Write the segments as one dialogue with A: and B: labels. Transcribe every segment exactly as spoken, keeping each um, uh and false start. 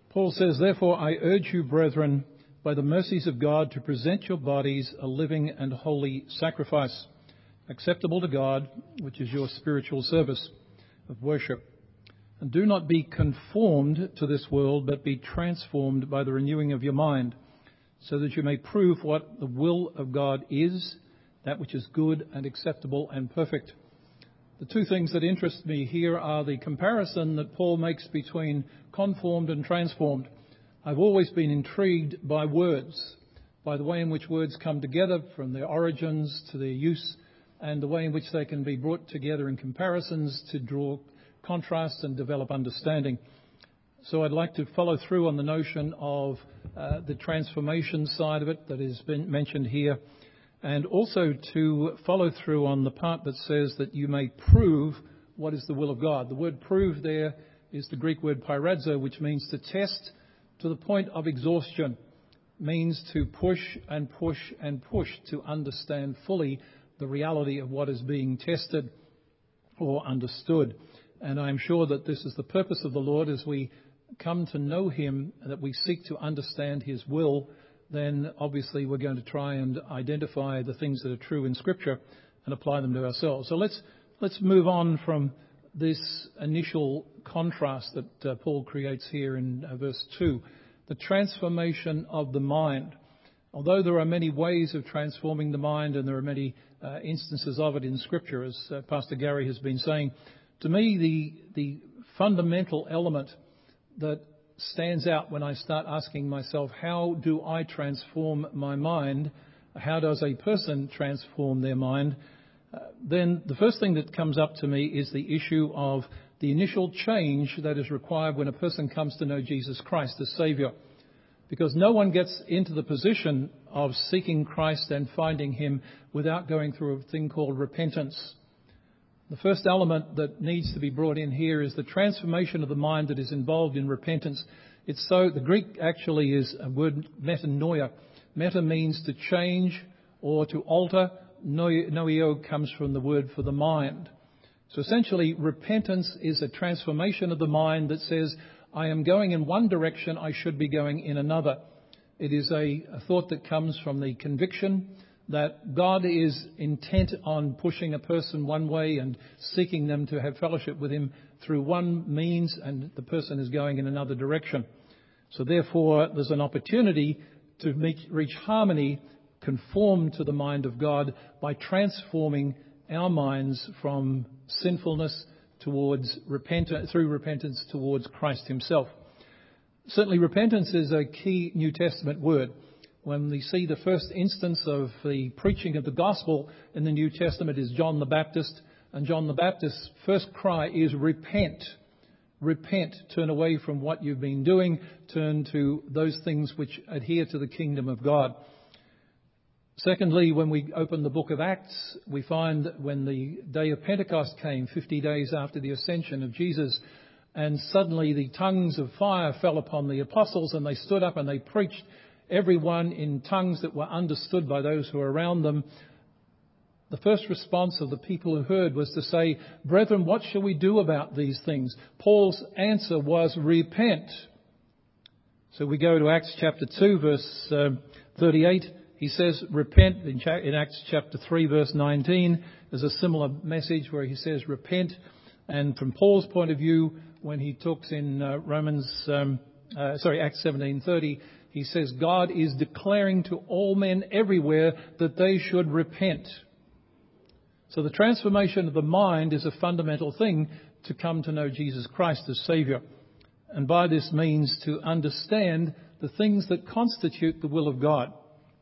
A: Paul says, "Therefore I urge you, brethren, by the mercies of God, to present your bodies a living and holy sacrifice, acceptable to God, which is your spiritual service of worship. And do not be conformed to this world, but be transformed by the renewing of your mind, so that you may prove what the will of God is, that which is good and acceptable and perfect." The two things that interest me here are the comparison that Paul makes between conformed and transformed. I've always been intrigued by words, by the way in which words come together, from their origins to their use, and the way in which they can be brought together in comparisons to draw contrast and develop understanding. So I'd like to follow through on the notion of uh, the transformation side of it that has been mentioned here, and also to follow through on the part that says that you may prove what is the will of God. The word prove there is the Greek word pyradzo, which means to test to the point of exhaustion, means to push and push and push to understand fully the reality of what is being tested or understood. And I'm sure that this is the purpose of the Lord as we come to know Him, that we seek to understand His will. Then obviously we're going to try and identify the things that are true in Scripture and apply them to ourselves. So let's let's move on from this initial contrast that uh, Paul creates here in uh, verse two, the transformation of the mind. Although there are many ways of transforming the mind, and there are many uh, instances of it in Scripture, as uh, Pastor Gary has been saying, to me the the fundamental element that stands out when I start asking myself, how do I transform my mind? How does a person transform their mind? Uh, then the first thing that comes up to me is the issue of the initial change that is required when a person comes to know Jesus Christ as Saviour. Because no one gets into the position of seeking Christ and finding Him without going through a thing called repentance. The first element that needs to be brought in here is the transformation of the mind that is involved in repentance. It's so, the Greek actually is a word metanoia. Meta means to change or to alter. Noio comes from the word for the mind. So essentially, repentance is a transformation of the mind that says, I am going in one direction, I should be going in another. It is a, a thought that comes from the conviction that God is intent on pushing a person one way and seeking them to have fellowship with Him through one means, and the person is going in another direction. So therefore, there's an opportunity to meet, reach harmony, conform to the mind of God by transforming our minds from sinfulness towards repentance, through repentance towards Christ Himself. Certainly, repentance is a key New Testament word. When we see the first instance of the preaching of the gospel in the New Testament is John the Baptist. And John the Baptist's first cry is repent. Repent. Turn away from what you've been doing. Turn to those things which adhere to the kingdom of God. Secondly, when we open the book of Acts, we find that when the day of Pentecost came, fifty days after the ascension of Jesus, and suddenly the tongues of fire fell upon the apostles, and they stood up and they preached, everyone in tongues that were understood by those who were around them. The first response of the people who heard was to say, "Brethren, what shall we do about these things?" Paul's answer was, "Repent." So we go to Acts chapter two, verse uh, thirty-eight. He says, "Repent." In, cha- in Acts chapter three, verse nineteen, there's a similar message where he says, "Repent." And from Paul's point of view, when he talks in uh, Romans, um, uh, sorry, Acts seventeen thirty, he says, God is declaring to all men everywhere that they should repent. So the transformation of the mind is a fundamental thing to come to know Jesus Christ as Saviour. And by this means to understand the things that constitute the will of God.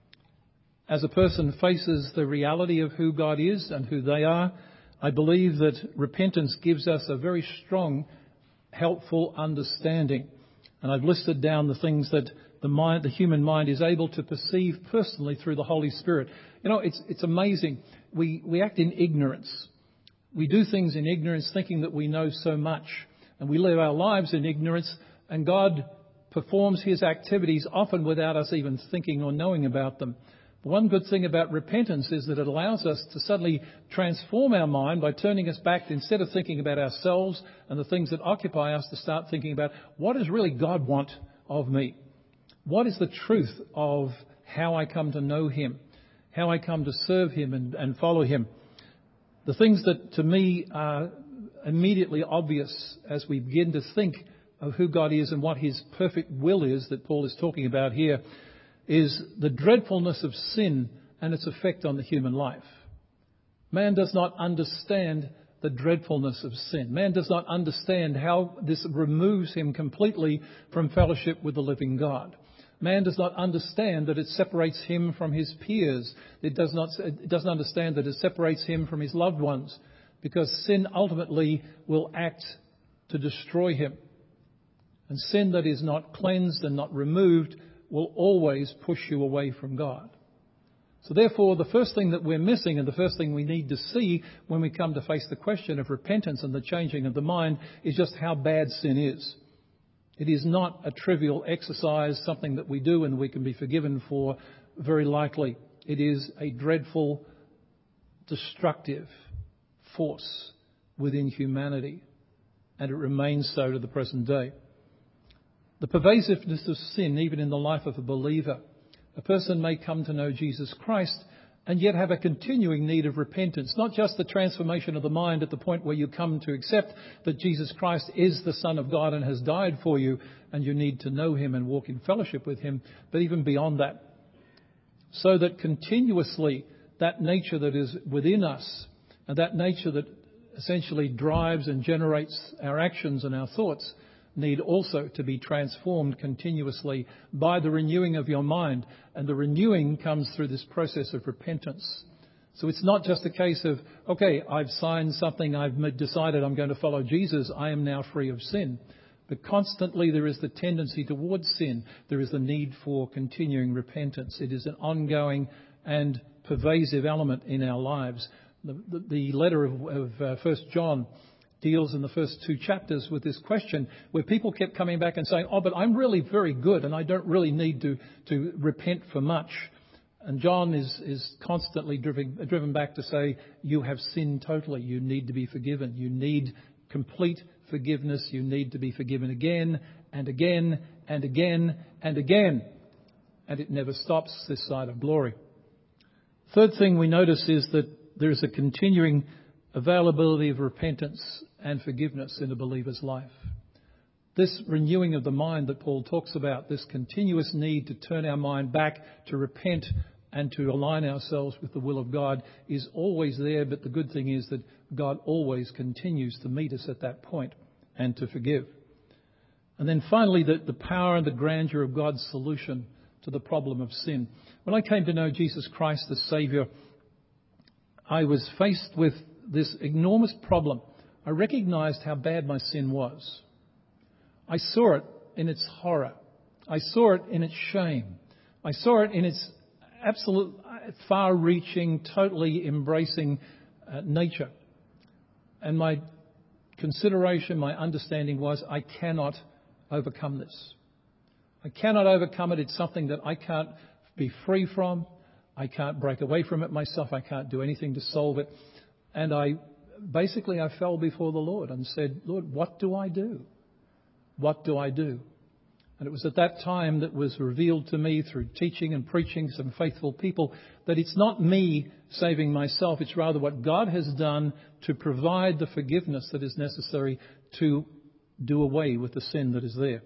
A: As a person faces the reality of who God is and who they are, I believe that repentance gives us a very strong, helpful understanding. And I've listed down the things that the mind, the human mind is able to perceive personally through the Holy Spirit. You know, it's it's amazing. We we act in ignorance. We do things in ignorance, thinking that we know so much. And we live our lives in ignorance, and God performs His activities often without us even thinking or knowing about them. But one good thing about repentance is that it allows us to suddenly transform our mind by turning us back, instead of thinking about ourselves and the things that occupy us, to start thinking about what does really God want? of me? What is the truth of how I come to know him, how I come to serve him and, and follow him? The things that to me are immediately obvious as we begin to think of who God is and what his perfect will is that Paul is talking about here is the dreadfulness of sin and its effect on the human life. Man does not understand the dreadfulness of sin. Man does not understand how this removes him completely from fellowship with the living God. Man does not understand that it separates him from his peers. It does not, it doesn't understand that it separates him from his loved ones, because sin ultimately will act to destroy him. And sin that is not cleansed and not removed will always push you away from God. So therefore, the first thing that we're missing and the first thing we need to see when we come to face the question of repentance and the changing of the mind is just how bad sin is. It is not a trivial exercise, something that we do and we can be forgiven for, very likely. It is a dreadful, destructive force within humanity, and it remains so to the present day. The pervasiveness of sin, even in the life of a believer. A person may come to know Jesus Christ and yet have a continuing need of repentance. Not just the transformation of the mind at the point where you come to accept that Jesus Christ is the Son of God and has died for you, and you need to know him and walk in fellowship with him, but even beyond that. So that continuously that nature that is within us, and that nature that essentially drives and generates our actions and our thoughts, need also to be transformed continuously by the renewing of your mind. And the renewing comes through this process of repentance. So it's not just a case of, okay, I've signed something, I've decided I'm going to follow Jesus, I am now free of sin. But constantly there is the tendency towards sin. There is the need for continuing repentance. It is an ongoing and pervasive element in our lives. The, the, the letter of, of uh, First John deals in the first two chapters with this question, where people kept coming back and saying, oh, but I'm really very good and I don't really need to, to repent for much. And John is, is constantly driven, driven back to say, you have sinned totally. You need to be forgiven. You need complete forgiveness. You need to be forgiven again and again and again and again. And it never stops this side of glory. Third thing we notice is that there is a continuing availability of repentance and forgiveness in a believer's life. This renewing of the mind that Paul talks about, this continuous need to turn our mind back, to repent and to align ourselves with the will of God, is always there. But the good thing is that God always continues to meet us at that point and to forgive. And then finally, the, the power and the grandeur of God's solution to the problem of sin. When I came to know Jesus Christ as Saviour, I was faced with this enormous problem. I recognized how bad my sin was. I saw it in its horror. I saw it in its shame. I saw it in its absolute, far-reaching, totally embracing uh, nature. And my consideration, my understanding was, I cannot overcome this. I cannot overcome it. It's something that I can't be free from. I can't break away from it myself. I can't do anything to solve it. And I basically I fell before the Lord and said, Lord, what do I do? What do I do? And it was at that time that was revealed to me through teaching and preaching some faithful people that it's not me saving myself. It's rather what God has done to provide the forgiveness that is necessary to do away with the sin that is there.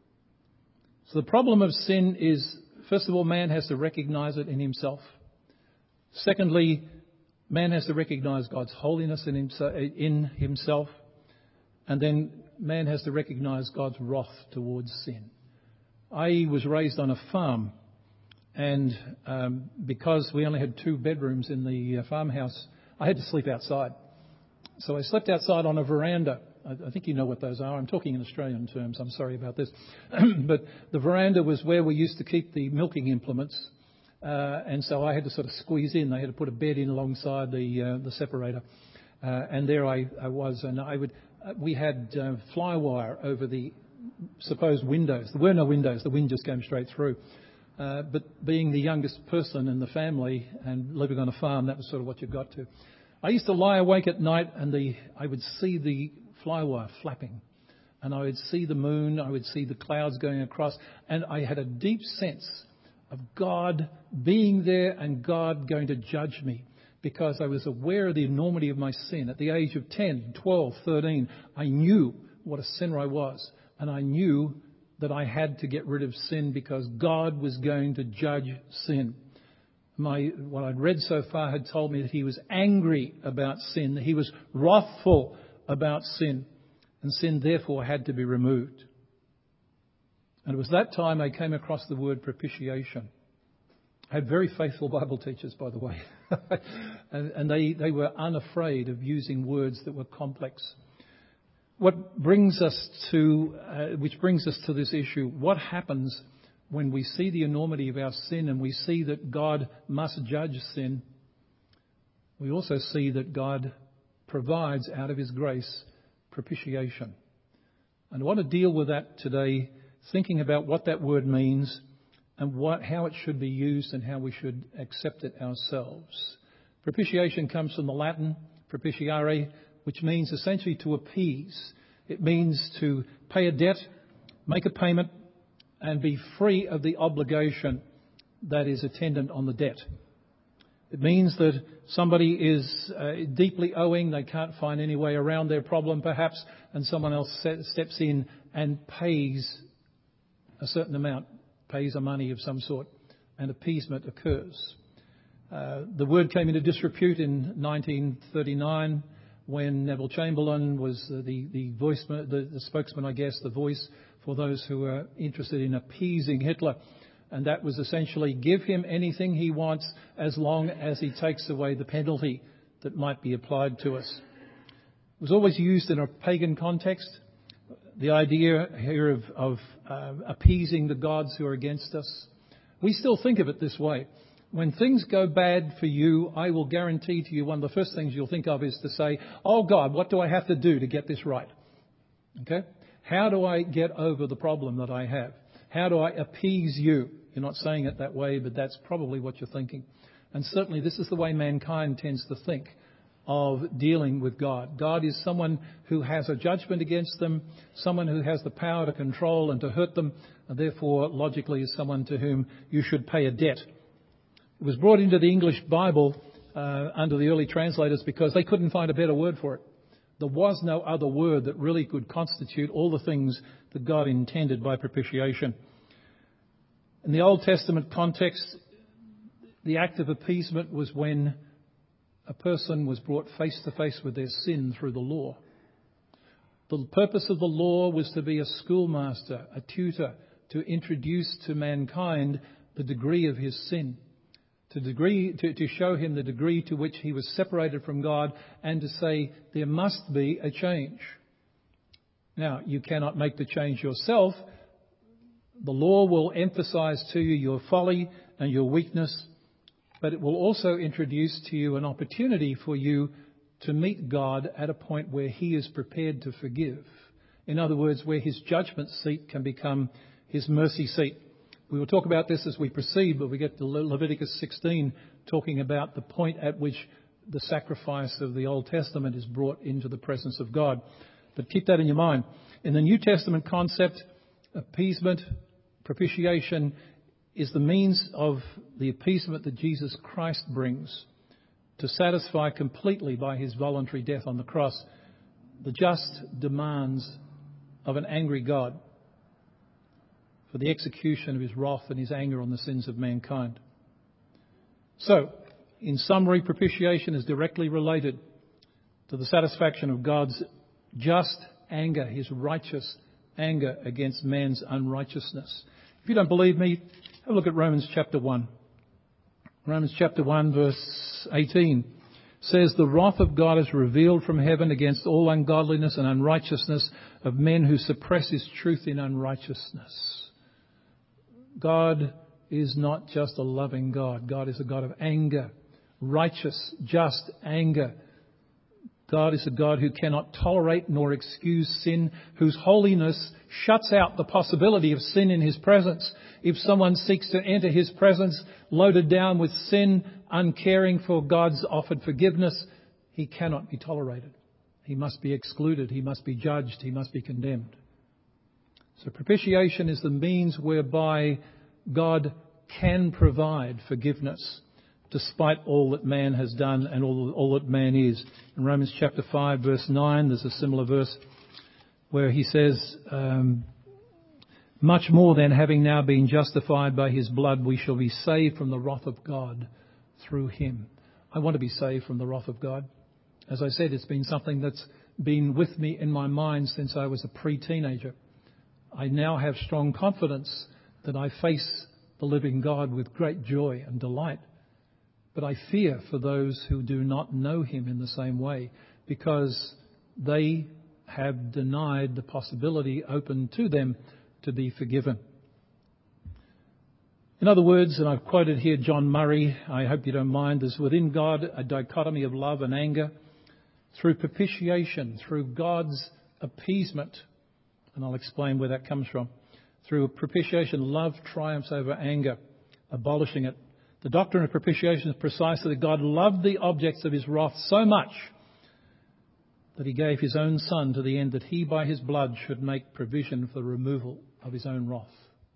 A: So the problem of sin is, first of all, man has to recognize it in himself. Secondly, man has to recognize God's holiness in himself. And then man has to recognize God's wrath towards sin. I was raised on a farm, and um, because we only had two bedrooms in the uh, farmhouse, I had to sleep outside. So I slept outside on a veranda. I, I think you know what those are. I'm talking in Australian terms. I'm sorry about this. But the veranda was where we used to keep the milking implements. Uh, and so I had to sort of squeeze in. They had to put a bed in alongside the uh, the separator. Uh, and there I, I was. And I would. Uh, we had uh, fly wire over the supposed windows. There were no windows. The wind just came straight through. Uh, but being the youngest person in the family and living on a farm, that was sort of what you got to. I used to lie awake at night and the I would see the fly wire flapping. and I would see the moon, I would see the clouds going across, and I had a deep sense of God being there and God going to judge me, because I was aware of the enormity of my sin. At the age of ten, twelve, thirteen, I knew what a sinner I was, and I knew that I had to get rid of sin because God was going to judge sin. My, what I'd read so far had told me that he was angry about sin, that he was wrathful about sin, and sin therefore had to be removed. And it was that time I came across the word propitiation. I had very faithful Bible teachers, by the way, and, and they, they were unafraid of using words that were complex. What brings us to, uh, which brings us to this issue, what happens when we see the enormity of our sin and we see that God must judge sin? We also see that God provides out of his grace propitiation. And I want to deal with that today, thinking about what that word means and what, how it should be used and how we should accept it ourselves. Propitiation comes from the Latin propitiare, which means essentially to appease. It means to pay a debt, make a payment, and be free of the obligation that is attendant on the debt. It means that somebody is uh, deeply owing, they can't find any way around their problem perhaps, and someone else steps in and pays a certain amount, pays a money of some sort, and appeasement occurs. Uh, the word came into disrepute in nineteen thirty-nine when Neville Chamberlain was the, the, voice, the, the spokesman, I guess, the voice for those who are interested in appeasing Hitler. And that was essentially give him anything he wants as long as he takes away the penalty that might be applied to us. It was always used in a pagan context. The idea here of, of uh, appeasing the gods who are against us. We still think of it this way. When things go bad for you, I will guarantee to you one of the first things you'll think of is to say, oh God, what do I have to do to get this right? Okay? How do I get over the problem that I have? How do I appease you? You're not saying it that way, but that's probably what you're thinking. And certainly this is the way mankind tends to think of dealing with God. God is someone who has a judgment against them, someone who has the power to control and to hurt them, and therefore logically is someone to whom you should pay a debt. It was brought into the English Bible uh, under the early translators because they couldn't find a better word for it. There was no other word that really could constitute all the things that God intended by propitiation. In the Old Testament context, the act of appeasement was when a person was brought face to face with their sin through the law. The purpose of the law was to be a schoolmaster, a tutor, to introduce to mankind the degree of his sin. To, degree, to, to show him the degree to which he was separated from God and to say there must be a change. Now, you cannot make the change yourself. The law will emphasize to you your folly and your weakness, but it will also introduce to you an opportunity for you to meet God at a point where he is prepared to forgive. In other words, where his judgment seat can become his mercy seat. We will talk about this as we proceed, but we get to Leviticus sixteen talking about the point at which the sacrifice of the Old Testament is brought into the presence of God. But keep that in your mind. In the New Testament concept, appeasement, propitiation is the means of the appeasement that Jesus Christ brings to satisfy completely by his voluntary death on the cross the just demands of an angry God for the execution of his wrath and his anger on the sins of mankind. So, in summary, propitiation is directly related to the satisfaction of God's just anger, his righteous anger against man's unrighteousness. If you don't believe me, have a look at Romans chapter one. Romans chapter one verse eighteen says, the wrath of God is revealed from heaven against all ungodliness and unrighteousness of men who suppress his truth in unrighteousness. God is not just a loving God. God is a God of anger, righteous, just anger. God is a God who cannot tolerate nor excuse sin, whose holiness shuts out the possibility of sin in his presence. If someone seeks to enter his presence loaded down with sin, uncaring for God's offered forgiveness, he cannot be tolerated. He must be excluded. He must be judged. He must be condemned. So propitiation is the means whereby God can provide forgiveness despite all that man has done and all, all that man is. In Romans chapter five, verse nine, there's a similar verse where he says, um, much more than having now been justified by his blood, we shall be saved from the wrath of God through him. I want to be saved from the wrath of God. As I said, it's been something that's been with me in my mind since I was a pre-teenager. I now have strong confidence that I face the living God with great joy and delight. But I fear for those who do not know him in the same way, because they have denied the possibility open to them to be forgiven. In other words, and I've quoted here John Murray, I hope you don't mind, there's within God a dichotomy of love and anger. Through propitiation, through God's appeasement, and I'll explain where that comes from. Through propitiation, love triumphs over anger, abolishing it. The doctrine of propitiation is precisely that God loved the objects of his wrath so much that he gave his own Son to the end that he by his blood should make provision for the removal of his own wrath.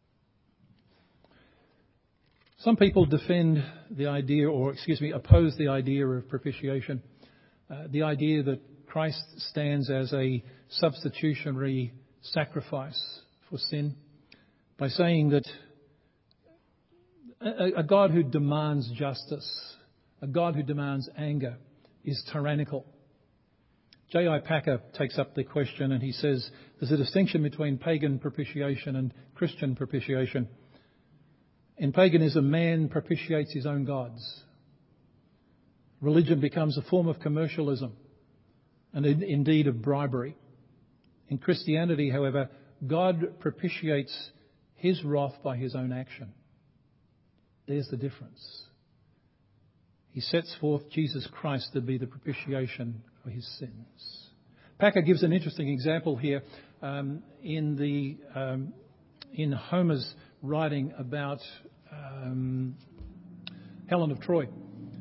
A: Some people defend the idea, or excuse me, oppose the idea of propitiation. Uh, the idea that Christ stands as a substitutionary sacrifice for sin, by saying that a, a God who demands justice, a God who demands anger, is tyrannical. J I Packer takes up the question and he says there's a distinction between pagan propitiation and Christian propitiation. In paganism, man propitiates his own gods. Religion becomes a form of commercialism and indeed of bribery. In Christianity, however, God propitiates his wrath by his own action. There's the difference. He sets forth Jesus Christ to be the propitiation for his sins. Packer gives an interesting example here um, in the um, in Homer's writing about um, Helen of Troy.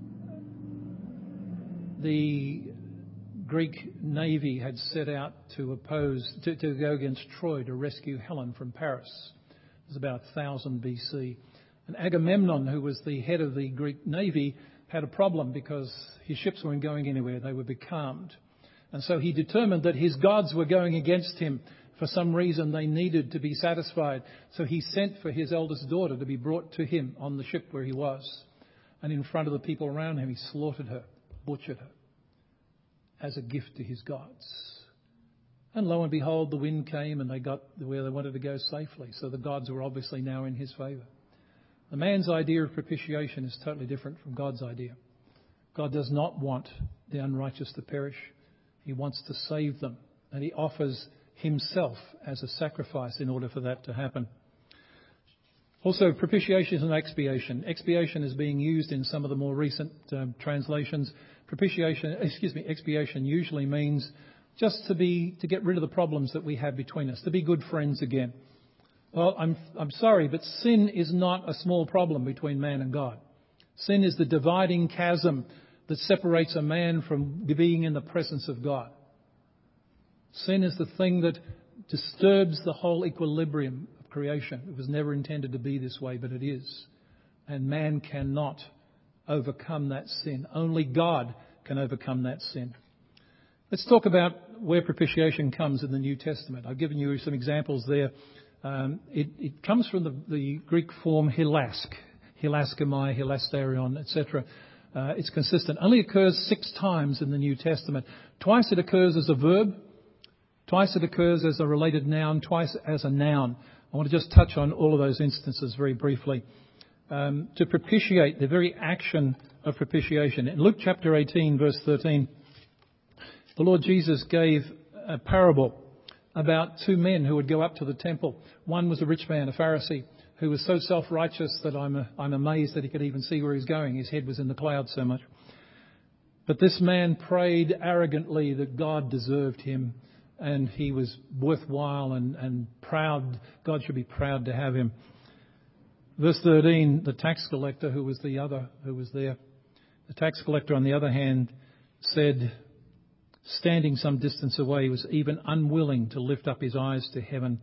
A: The Greek navy had set out to oppose, to, to go against Troy to rescue Helen from Paris. It was about one thousand B C. And Agamemnon, who was the head of the Greek navy, had a problem because his ships weren't going anywhere. They were becalmed. And so he determined that his gods were going against him. For some reason, they needed to be satisfied. So he sent for his eldest daughter to be brought to him on the ship where he was. And in front of the people around him, he slaughtered her, butchered her, as a gift to his gods. And lo and behold, the wind came and they got where they wanted to go safely. So the gods were obviously now in his favour. The man's idea of propitiation is totally different from God's idea. God does not want the unrighteous to perish. He wants to save them. And he offers himself as a sacrifice in order for that to happen. Also, propitiation is an expiation. Expiation is being used in some of the more recent um, translations. Propitiation, excuse me, expiation usually means just to be to get rid of the problems that we have between us, to be good friends again. Well, I'm I'm sorry, but sin is not a small problem between man and God. Sin is the dividing chasm that separates a man from being in the presence of God. Sin is the thing that disturbs the whole equilibrium of creation. It was never intended to be this way, but it is. And man cannot overcome that sin. Only God can overcome that sin. Let's talk about where propitiation comes in the New Testament. I've given you some examples there. Um, it, it comes from the, the Greek form hilask, hilaskomai, hilasterion, et cetera. Uh, it's consistent. Only occurs six times in the New Testament. Twice it occurs as a verb. Twice it occurs as a related noun. Twice as a noun. I want to just touch on all of those instances very briefly. Um, to propitiate, the very action of propitiation. In Luke chapter eighteen, verse thirteen, the Lord Jesus gave a parable about two men who would go up to the temple. One was a rich man, a Pharisee, who was so self-righteous that I'm, I'm amazed that he could even see where he's going. His head was in the clouds so much. But this man prayed arrogantly that God deserved him and he was worthwhile and, and proud. God should be proud to have him. Verse thirteen, the tax collector who was the other, who was there, the tax collector on the other hand said, standing some distance away, he was even unwilling to lift up his eyes to heaven,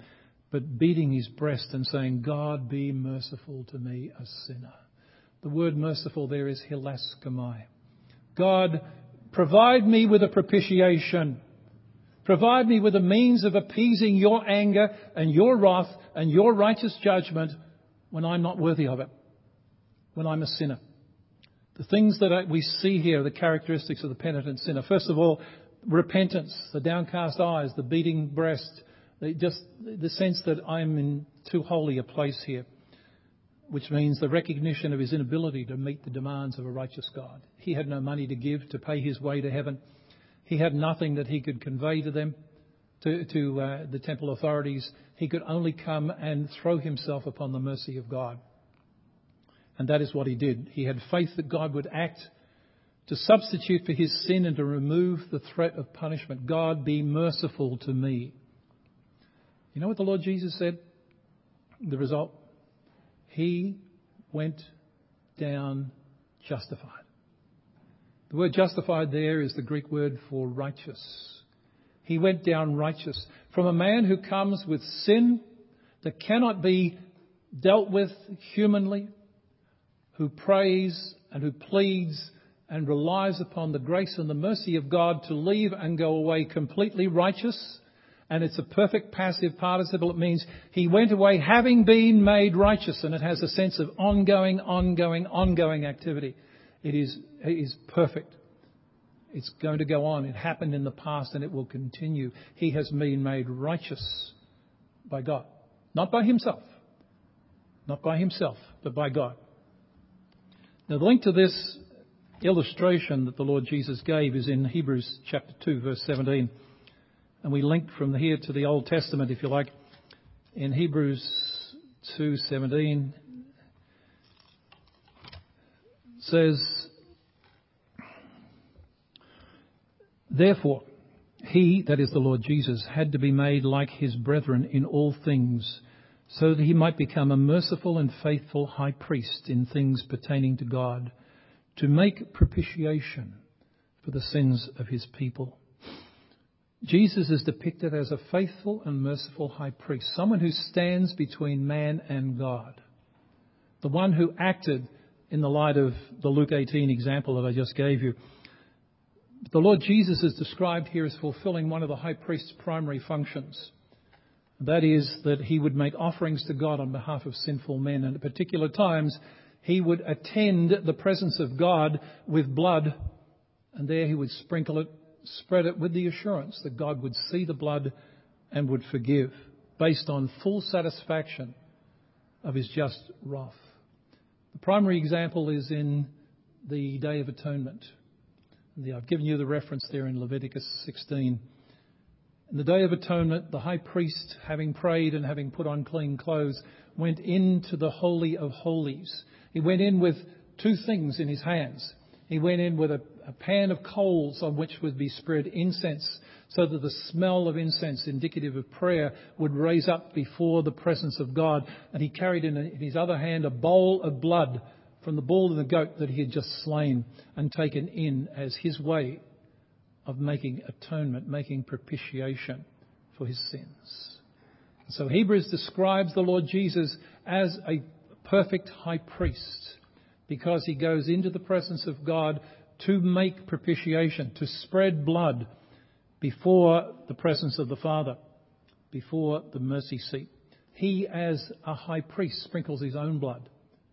A: but beating his breast and saying, God, be merciful to me, a sinner. The word merciful there is hilaskomai. God, provide me with a propitiation. Provide me with a means of appeasing your anger and your wrath and your righteous judgment when I'm not worthy of it, when I'm a sinner. The things that we see here are the characteristics of the penitent sinner. First of all, repentance, the downcast eyes, the beating breast, the, just the sense that I'm in too holy a place here, which means the recognition of his inability to meet the demands of a righteous God. He had no money to give to pay his way to heaven. He had nothing that he could convey to them, to, to uh, the temple authorities. He could only come and throw himself upon the mercy of God. And that is what he did. He had faith that God would act to substitute for his sin and to remove the threat of punishment. God, be merciful to me. You know what the Lord Jesus said? The result? He went down justified. The word justified there is the Greek word for righteous. He went down righteous. From a man who comes with sin that cannot be dealt with humanly, who prays and who pleads and relies upon the grace and the mercy of God to leave and go away completely righteous. And it's a perfect passive participle. It means he went away having been made righteous, and it has a sense of ongoing, ongoing, ongoing activity. It is, it is perfect. It's going to go on. It happened in the past and it will continue. He has been made righteous by God. Not by himself. Not by himself, but by God. Now, the link to this illustration that the Lord Jesus gave is in Hebrews chapter two, verse seventeen. And we link from here to the Old Testament, if you like. In Hebrews two seventeen, it says, therefore, he, that is the Lord Jesus, had to be made like his brethren in all things, so that he might become a merciful and faithful high priest in things pertaining to God, to make propitiation for the sins of his people. Jesus is depicted as a faithful and merciful high priest, someone who stands between man and God. The one who acted in the light of the Luke eighteen example that I just gave you. The Lord Jesus is described here as fulfilling one of the high priest's primary functions. That is, that he would make offerings to God on behalf of sinful men. And at particular times, he would attend the presence of God with blood, and there he would sprinkle it, spread it with the assurance that God would see the blood and would forgive, based on full satisfaction of his just wrath. The primary example is in the Day of Atonement. I've given you the reference there in Leviticus sixteen. In the Day of Atonement, the high priest, having prayed and having put on clean clothes, went into the Holy of Holies. He went in with two things in his hands. He went in with a, a pan of coals on which would be spread incense, so that the smell of incense, indicative of prayer, would raise up before the presence of God. And he carried in, in his other hand a bowl of blood from the bull and the goat that he had just slain and taken in as his way of making atonement, making propitiation for his sins. So Hebrews describes the Lord Jesus as a perfect high priest, because he goes into the presence of God to make propitiation, to spread blood before the presence of the Father, before the mercy seat. He, as a high priest, sprinkles his own blood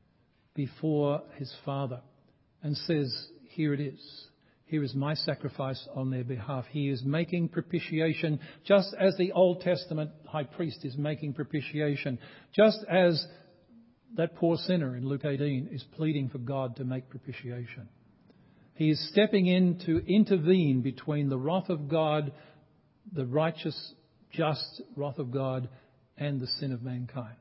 A: before his Father and says, here it is. Here is my sacrifice on their behalf. He is making propitiation, just as the Old Testament high priest is making propitiation, just as that poor sinner in Luke eighteen is pleading for God to make propitiation. He is stepping in to intervene between the wrath of God, the righteous, just wrath of God, and the sin of mankind.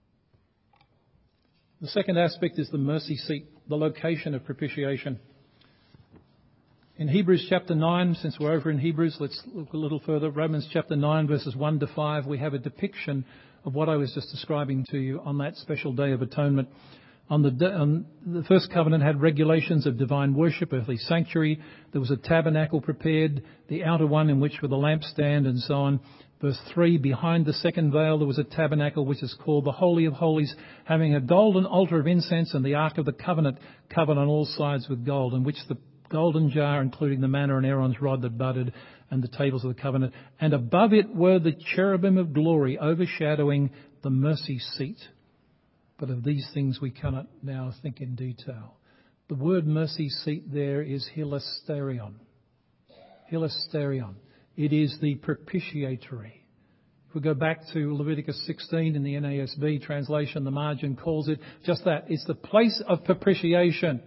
A: The second aspect is the mercy seat, the location of propitiation. In Hebrews chapter nine, since we're over in Hebrews, let's look a little further. Romans chapter nine, verses one to five, we have a depiction of what I was just describing to you on that special Day of Atonement. On the, on the first covenant had regulations of divine worship, earthly sanctuary. There was a tabernacle prepared, the outer one in which were the lampstand and so on. Verse three, behind the second veil there was a tabernacle which is called the Holy of Holies, having a golden altar of incense, and the Ark of the Covenant covered on all sides with gold, in which the golden jar, including the manna and Aaron's rod that budded, and the tables of the covenant. And above it were the cherubim of glory, overshadowing the mercy seat. But of these things we cannot now think in detail. The word mercy seat there is hilasterion. Hilasterion. It is the propitiatory. If we go back to Leviticus sixteen in the N A S B translation, the margin calls it just that. It's the place of propitiation.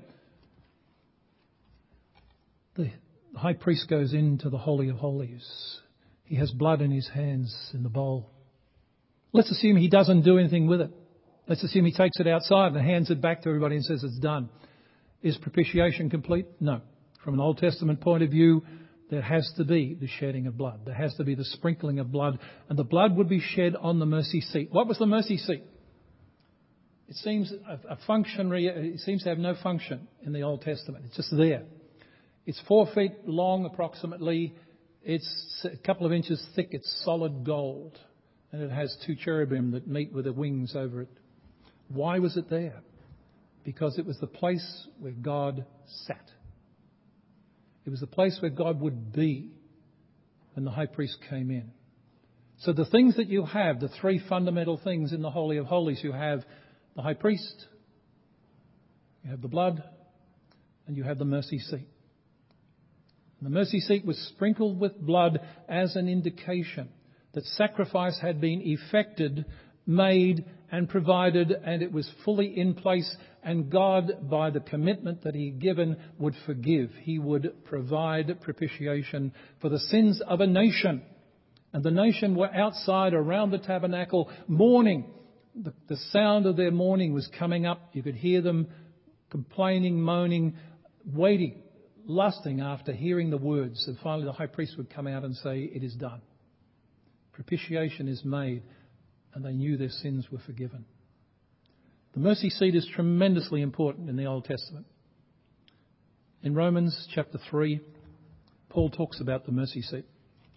A: The high priest goes into the Holy of Holies. He has blood in his hands in the bowl. Let's assume he doesn't do anything with it. Let's assume he takes it outside and hands it back to everybody and says it's done. Is propitiation complete? No. From an Old Testament point of view, there has to be the shedding of blood. There has to be the sprinkling of blood. And the blood would be shed on the mercy seat. What was the mercy seat? It seems a, a functionary, it seems to have no function in the Old Testament. It's just there. It's four feet long approximately. It's a couple of inches thick. It's solid gold. And it has two cherubim that meet with their wings over it. Why was it there? Because it was the place where God sat. It was the place where God would be when the high priest came in. So the things that you have, the three fundamental things in the Holy of Holies, you have the high priest, you have the blood, and you have the mercy seat. And the mercy seat was sprinkled with blood as an indication that sacrifice had been effected, made and provided, and it was fully in place, and God, by the commitment that He had given, would forgive. He would provide propitiation for the sins of a nation. And the nation were outside around the tabernacle mourning. The, the sound of their mourning was coming up. You could hear them complaining, moaning, waiting, lusting after hearing the words. And finally the high priest would come out and say, "It is done. Propitiation is made." And they knew their sins were forgiven. The mercy seat is tremendously important in the Old Testament. In Romans chapter three, Paul talks about the mercy seat.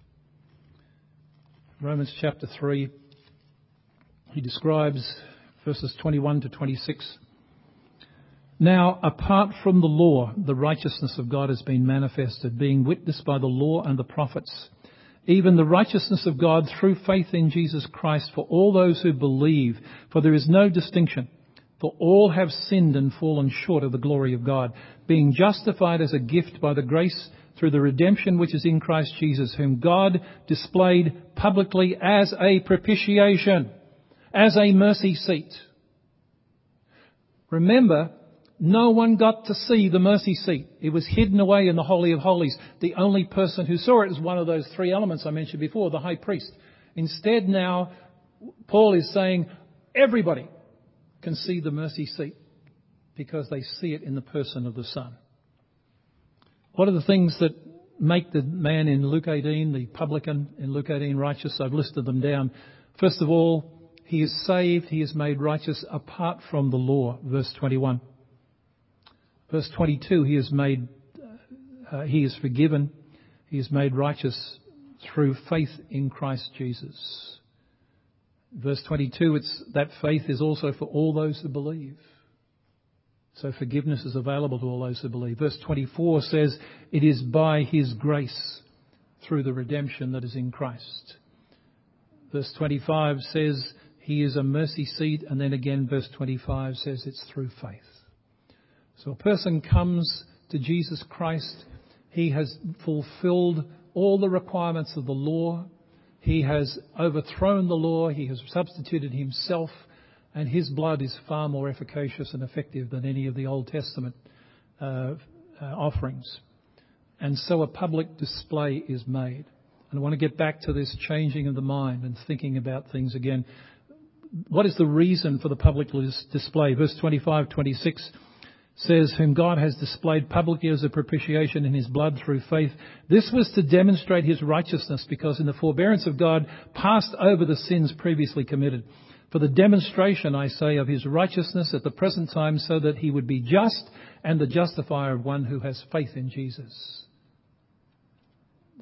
A: Romans chapter three, he describes verses twenty-one to twenty-six. Now, apart from the law, the righteousness of God has been manifested, being witnessed by the law and the prophets, even the righteousness of God through faith in Jesus Christ for all those who believe. For there is no distinction. For all have sinned and fallen short of the glory of God, being justified as a gift by the grace through the redemption which is in Christ Jesus, whom God displayed publicly as a propitiation, as a mercy seat. Remember, no one got to see the mercy seat. It was hidden away in the Holy of Holies. The only person who saw it was one of those three elements I mentioned before, the high priest. Instead now, Paul is saying everybody can see the mercy seat because they see it in the person of the Son. What are the things that make the man in Luke eighteen, the publican in Luke eighteen, righteous? I've listed them down. First of all, he is saved, he is made righteous apart from the law, verse twenty-one. Verse twenty-two, he is made, uh, he is forgiven, he is made righteous through faith in Christ Jesus. Verse twenty-two, it's that faith is also for all those who believe. So forgiveness is available to all those who believe. Verse twenty-four says, it is by His grace through the redemption that is in Christ. Verse twenty-five says, He is a mercy seat. And then again, verse twenty-five says it's through faith. So a person comes to Jesus Christ. He has fulfilled all the requirements of the law. He has overthrown the law. He has substituted Himself. And His blood is far more efficacious and effective than any of the Old Testament uh, uh, offerings. And so a public display is made. And I want to get back to this changing of the mind and thinking about things again. What is the reason for the public display? Verse twenty-five, twenty-six says, whom God has displayed publicly as a propitiation in His blood through faith. This was to demonstrate His righteousness, because in the forbearance of God passed over the sins previously committed. For the demonstration, I say, of His righteousness at the present time, so that He would be just and the justifier of one who has faith in Jesus.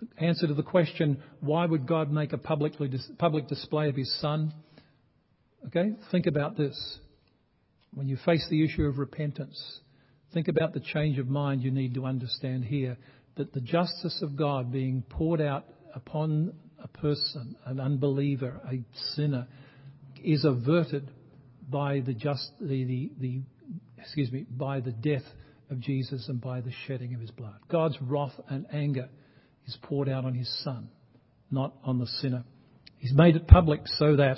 A: answer to the question, why would God make a publicly, public display of his Son? Okay, think about this. When you face the issue of repentance, think about the change of mind you need to understand here, that the justice of God being poured out upon a person, an unbeliever, a sinner, is averted by the just the, the, the excuse me by the death of Jesus and by the shedding of his blood. God's wrath and anger is poured out on his Son, not on the sinner. He's made it public so that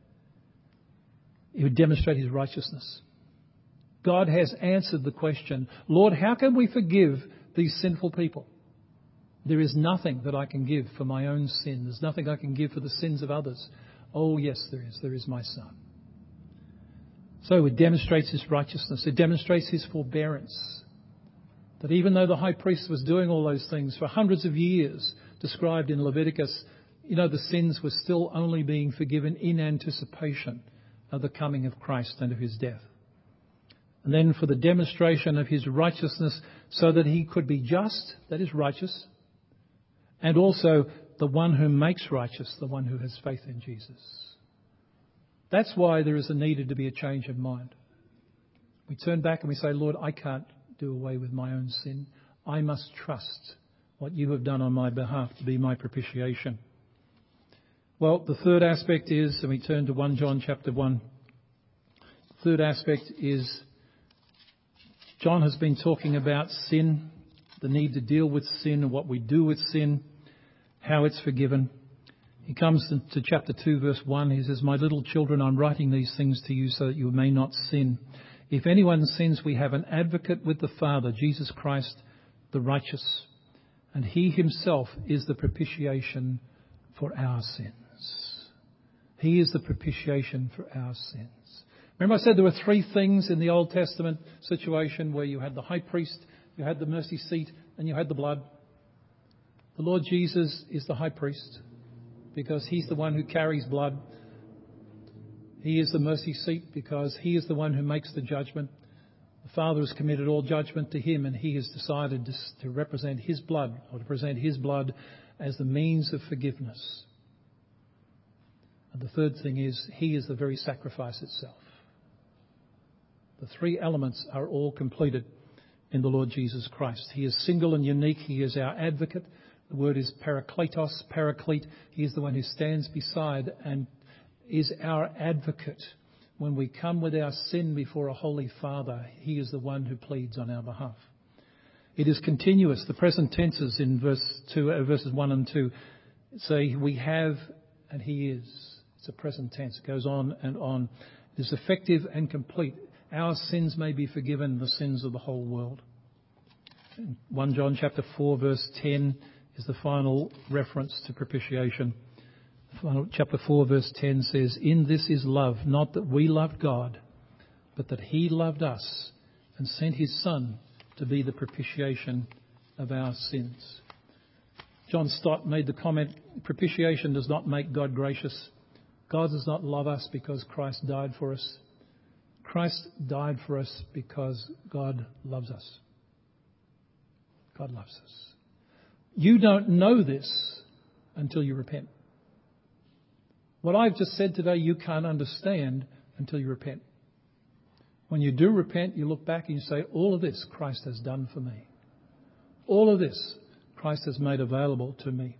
A: it would demonstrate his righteousness. God has answered the question, Lord, how can we forgive these sinful people? There is nothing that I can give for my own sin. There's nothing I can give for the sins of others. Oh, yes, there is. There is my Son. So it demonstrates his righteousness. It demonstrates his forbearance. That even though the high priest was doing all those things for hundreds of years, described in Leviticus, you know, the sins were still only being forgiven in anticipation of the coming of Christ and of his death. And then for the demonstration of his righteousness so that he could be just, that is righteous, and also the one who makes righteous, the one who has faith in Jesus. That's why there is a needed to be a change of mind. We turn back and we say, Lord, I can't do away with my own sin. I must trust what you have done on my behalf to be my propitiation. Well, the third aspect is, and we turn to First John chapter one. The third aspect is, John has been talking about sin, the need to deal with sin and what we do with sin, how it's forgiven. He comes to chapter two, verse one. He says, my little children, I'm writing these things to you so that you may not sin. If anyone sins, we have an advocate with the Father, Jesus Christ, the righteous. And he himself is the propitiation for our sins. He is the propitiation for our sins. Remember I said there were three things in the Old Testament situation where you had the high priest, you had the mercy seat, and you had the blood. The Lord Jesus is the high priest because he's the one who carries blood. He is the mercy seat because he is the one who makes the judgment. The Father has committed all judgment to him, and he has decided to, to represent his blood, or to present his blood as the means of forgiveness. And the third thing is, he is the very sacrifice itself. The three elements are all completed in the Lord Jesus Christ. He is single and unique. He is our advocate. The word is parakletos, paraclete. He is the one who stands beside and is our advocate. When we come with our sin before a holy Father, he is the one who pleads on our behalf. It is continuous. The present tenses in verse two, uh, verses one and two say we have and he is. It's a present tense. It goes on and on. It is effective and complete. Our sins may be forgiven, the sins of the whole world. First John chapter four, verse ten is the final reference to propitiation. Final, chapter four, verse ten says, in this is love, not that we loved God, but that he loved us and sent his Son to be the propitiation of our sins. John Stott made the comment, propitiation does not make God gracious. God does not love us because Christ died for us. Christ died for us because God loves us. God loves us. You don't know this until you repent. What I've just said today, you can't understand until you repent. When you do repent, you look back and you say, all of this Christ has done for me. All of this Christ has made available to me.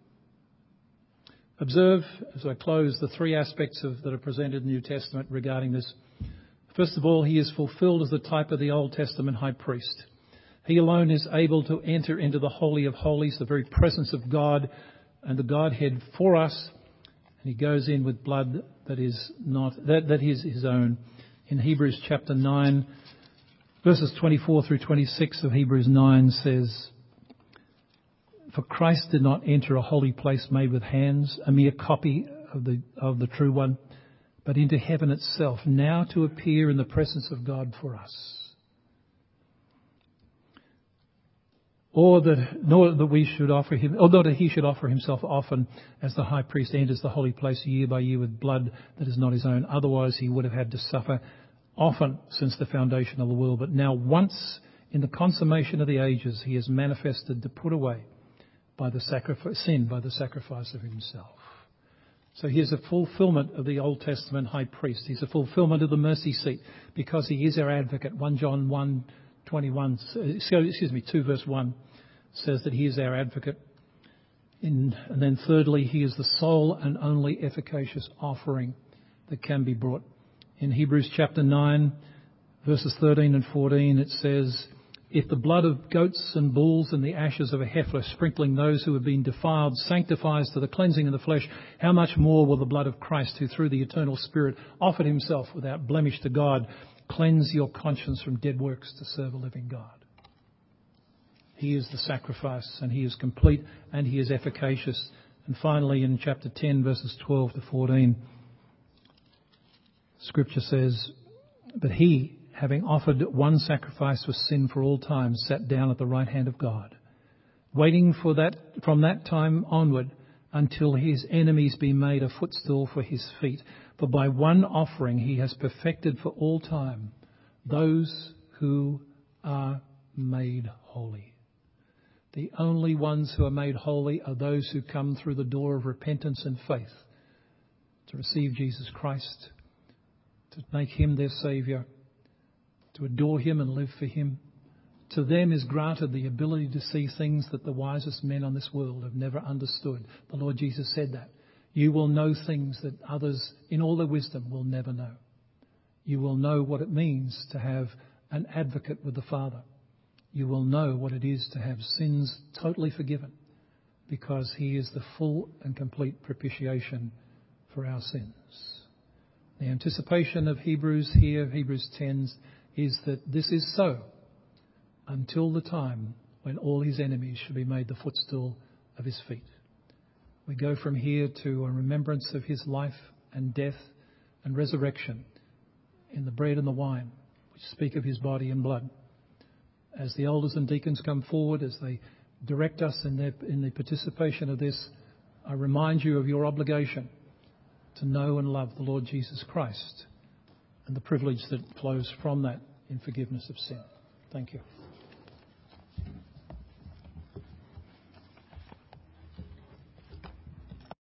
A: Observe, as I close, the three aspects of, that are presented in the New Testament regarding this. First of all, he is fulfilled as the type of the Old Testament high priest. He alone is able to enter into the Holy of Holies, the very presence of God and the Godhead for us. And he goes in with blood that is not that, that is his own. In Hebrews chapter nine, verses twenty-four through twenty-six of Hebrews nine says, for Christ did not enter a holy place made with hands, a mere copy of the of the true one, but into heaven itself, now to appear in the presence of God for us. Or that, nor that we should offer him, or that he should offer himself often as the high priest enters the holy place year by year with blood that is not his own. Otherwise he would have had to suffer often since the foundation of the world. But now once in the consummation of the ages, he is manifested to put away by the sacrifice, sin by the sacrifice of himself. So here's a fulfillment of the Old Testament high priest. He's a fulfillment of the mercy seat because he is our advocate. First John one twenty-one, excuse me, two verse one says that he is our advocate. In, and then thirdly, he is the sole and only efficacious offering that can be brought. In Hebrews chapter nine, verses thirteen and fourteen, it says, if the blood of goats and bulls and the ashes of a heifer, sprinkling those who have been defiled, sanctifies to the cleansing of the flesh, how much more will the blood of Christ, who through the eternal Spirit offered himself without blemish to God, cleanse your conscience from dead works to serve a living God? He is the sacrifice, and he is complete, and he is efficacious. And finally, in chapter ten, verses twelve to fourteen, Scripture says, but he, having offered one sacrifice for sin for all time, sat down at the right hand of God, waiting for that from that time onward until his enemies be made a footstool for his feet. For by one offering he has perfected for all time those who are made holy. The only ones who are made holy are those who come through the door of repentance and faith to receive Jesus Christ, to make him their Saviour, to adore him and live for him. To them is granted the ability to see things that the wisest men on this world have never understood. The Lord Jesus said that. You will know things that others in all their wisdom will never know. You will know what it means to have an advocate with the Father. You will know what it is to have sins totally forgiven, because he is the full and complete propitiation for our sins. The anticipation of Hebrews here, Hebrews ten, is that this is so until the time when all his enemies shall be made the footstool of his feet. We go from here to a remembrance of his life and death and resurrection in the bread and the wine, which speak of his body and blood. As the elders and deacons come forward, as they direct us in, their, in the participation of this, I remind you of your obligation to know and love the Lord Jesus Christ and the privilege that flows from that in forgiveness of sin. Thank you.